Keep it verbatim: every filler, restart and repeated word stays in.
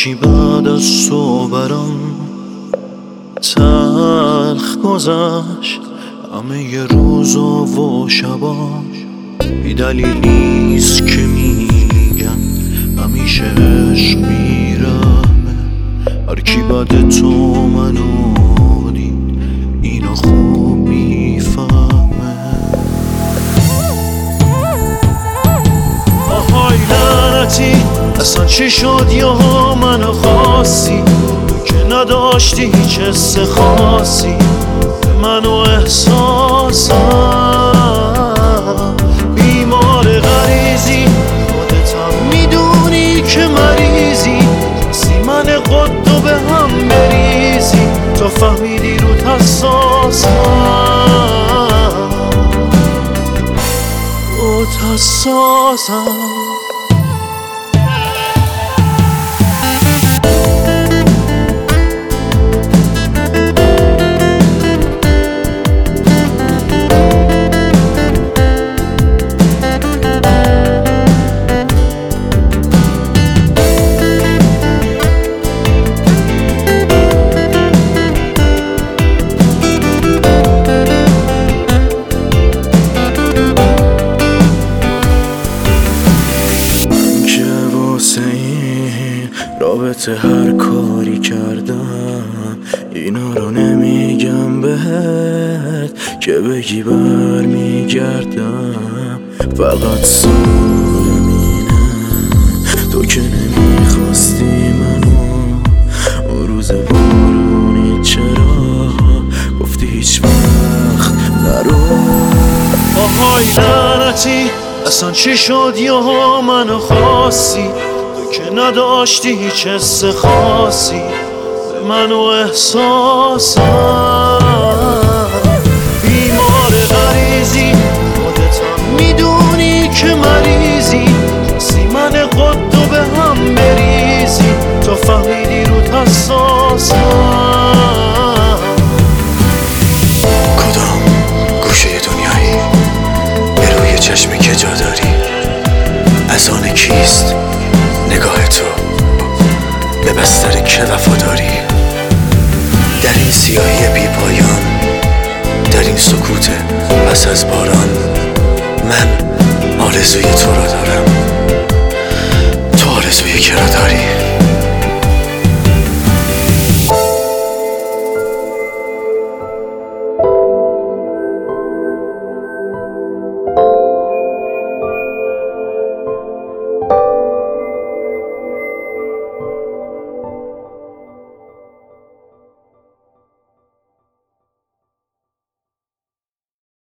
هرچی بعد از تو برام تلخ گذشت، همه ی روزا و شباش بی دلیل نیست که میگن همیشه عشق میرمه. هرکی بعد تو منو دید اینو خوب میفهمه. آهای لعنتی اصلا چی شد یا منو خواستی، تو که نداشتی هیچ حس خاصی به منو احساسم. بیمار غریزی خودتم میدونی که مریضی، سی من قدو به هم بریزی تو فهمیدی رو حساسم، رو حساسم. رابطه هر کاری کردم اینا رو نمیگم بهت که بگی بر میگردم. فقط سوالم اینه تو که نمیخواستی منو اون روز بارونی، چرا گفتی هیچ وقت نرو. آهای لعنتی اصلا چی شد یا منو خواستی، که نداشتی هیچ حس خاصی به منو احساسم. بیمار غریزی خودتم میدونی که مریضی، سی من قدو به هم بریزی تو فهمیدی رو حساسم. کدام گوشه دنیایی به روی چشمی که جا داری، از آن کیست نگاه تو به بستر که وفاداری؟ در این سیاهی بی پایان، در این سکوت پس از باران، من آرزوی تو را دارم.